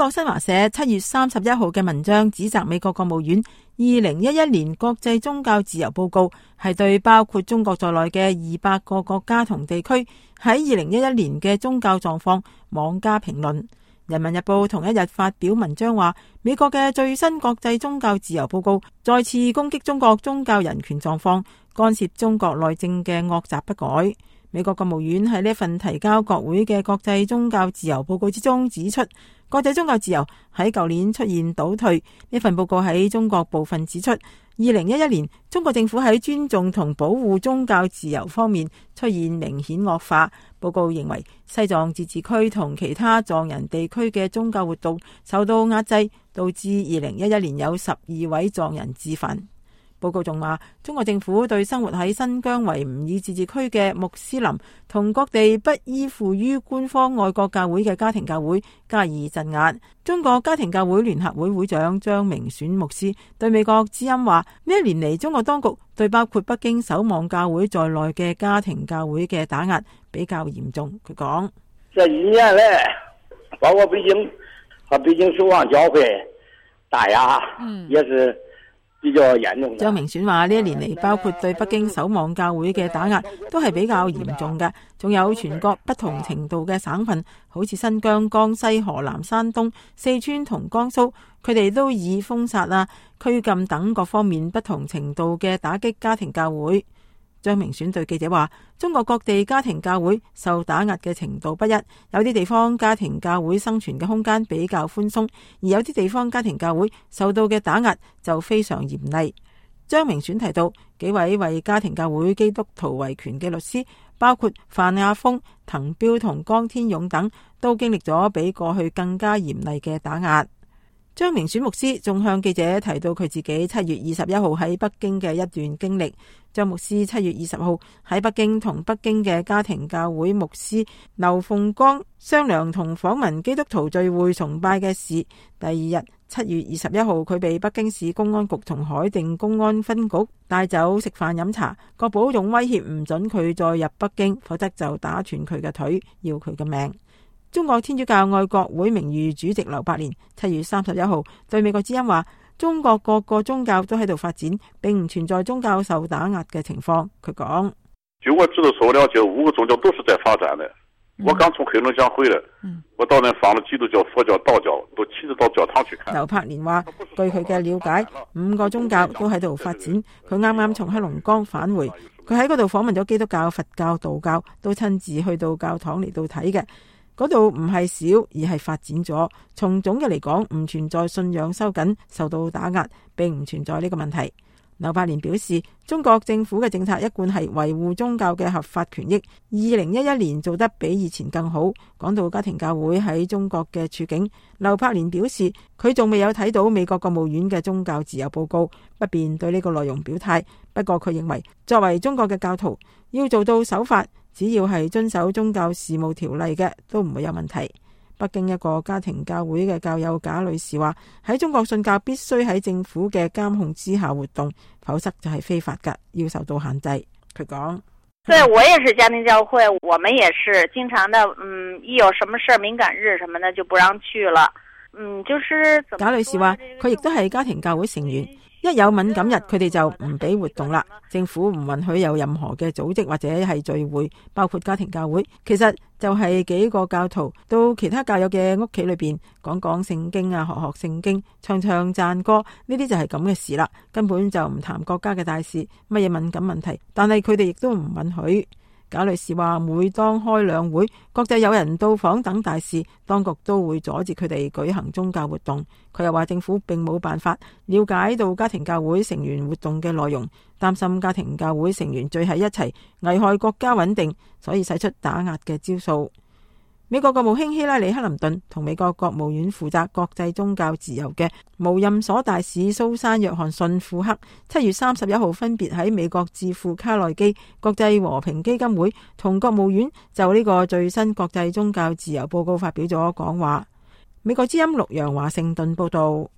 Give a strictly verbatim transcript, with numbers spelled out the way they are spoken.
國新華社七月三十一號嘅文章指責美國國務院二零一一年國際宗教自由報告係對包括中國在內嘅二百個國家同地區喺二零一一年嘅宗教狀況妄加評論。人民日報同一日發表文章話，美國嘅最新國際宗教自由報告再次攻擊中國宗教人權狀況，干涉中國內政嘅惡習不改。美國國務院喺呢份提交國會嘅國際宗教自由報告之中指出，國際宗教自由喺舊年出現倒退。呢份報告喺中國部分指出，二零一一年中國政府喺尊重同保護宗教自由方面出現明顯惡化。報告認為，西藏自治區同其他藏人地區嘅宗教活動受到壓制，導致二零一一年有十二位藏人自焚。報告仲話，中國政府對生活喺新疆維吾爾自治區嘅穆斯林同各地不依附於官方愛國教會嘅家庭教會加以鎮壓。中國家庭教會聯合會會長張明選牧師對美國之音話，呢一年嚟中國當局對包括北京守望教會在內嘅家庭教會嘅打壓比較嚴重。佢講： 這一年來，包括北京和北京守望教會打壓，嗯，也是比較嚴重。 張明選話，呢一年嚟包括對北京守望教會嘅打壓都係比較嚴重嘅，仲有全國不同程度嘅省份，好似新疆、江西、河南、山東、四川同江蘇，佢哋都以封殺啊、拘禁等各方面不同程度嘅打擊家庭教會。張明選對記者話，中國各地家庭教會受打壓嘅程度不一，有啲地方家庭教會生存嘅空間比較寬鬆，而有啲地方家庭教會受到嘅打壓就非常嚴厲。張明選提到，幾位為家庭教會基督徒維權嘅律師，包括范亞峰、滕彪同江天勇等，都經歷咗比過去更加嚴厲嘅打壓。張明選牧師仲向記者提到佢自己七月二十一號喺北京嘅一段經歷。張牧師七月二十號喺北京同北京嘅家庭教會牧師劉鳳剛商量同訪問基督徒聚會崇拜嘅事。第二日七月二十一號，佢被北京市公安局同海淀公安分局帶走食飯飲茶，國保仲威脅唔准佢再入北京，否則就打斷佢嘅腿，要佢嘅命。中國天主教愛國會名譽主席劉柏蓮七月三十一號對美國之音話，中國各個宗教都喺度發展，並唔存在宗教受打壓嘅情況。佢講： 據我知道所了解，五個宗教都是在發展的。嗯、我剛從黑龍江回來，嗯、我到那訪了基督教、佛教、道教，都親自到教堂去看。 劉柏蓮話：據佢嘅了解，五個宗教都喺度發展。佢啱啱從黑龍江返回，佢喺嗰度訪問咗基督教、佛教、道教，都親自去到教堂嚟到睇嘅。嗰度唔係少，而係發展咗。從總嘅嚟講，唔存在信仰收緊、受到打壓，並唔存在呢個問題。劉柏蓮表示，中國政府嘅政策一貫係維護宗教嘅合法權益。二零一一年做得比以前更好。講到家庭教會喺中國嘅處境，劉柏蓮表示，佢仲未有睇到美國國務院嘅宗教自由報告，不便對呢個內容表態。不過佢認為，作為中國嘅教徒，要做到守法，只要係遵守宗教事務條例嘅，都唔會有問題。北京一個家庭教會嘅教友賈女士話，喺中國信教必須喺政府嘅監控之下活動，否則就係非法噶，要受到限制。佢講： 對，我也是家庭教會，我們也是經常的，嗯，一有什麼事敏感日什麼的就不讓去了。嗯，就是賈女士話，佢亦都係家庭教會成員。一有敏感日，佢哋就唔俾活動啦。政府唔允許有任何嘅組織或者係聚會，包括家庭教會。其實就係幾個教徒到其他教友嘅屋企裏邊講講聖經啊，學學聖經，唱唱讚歌，呢啲就係咁嘅事啦。根本就唔談國家嘅大事，乜嘢敏感問題。但係佢哋亦都唔允許。賈女士話，每當開兩會、國際友人到訪等大事，當局都會阻止佢哋舉行宗教活動。佢又話，政府並冇辦法了解到家庭教會成員活動嘅內容，擔心家庭教會成員聚喺一齊危害國家穩定，所以使出打壓嘅招數。美國國務卿希拉里克林頓同美國國務院負責國際宗教自由嘅無任所大使蘇珊約翰遜庫克七月三十一號分別喺美國智庫卡內基國際和平基金會同國務院就呢個最新國際宗教自由報告發表咗講話。美國之音陸洋華盛頓報道。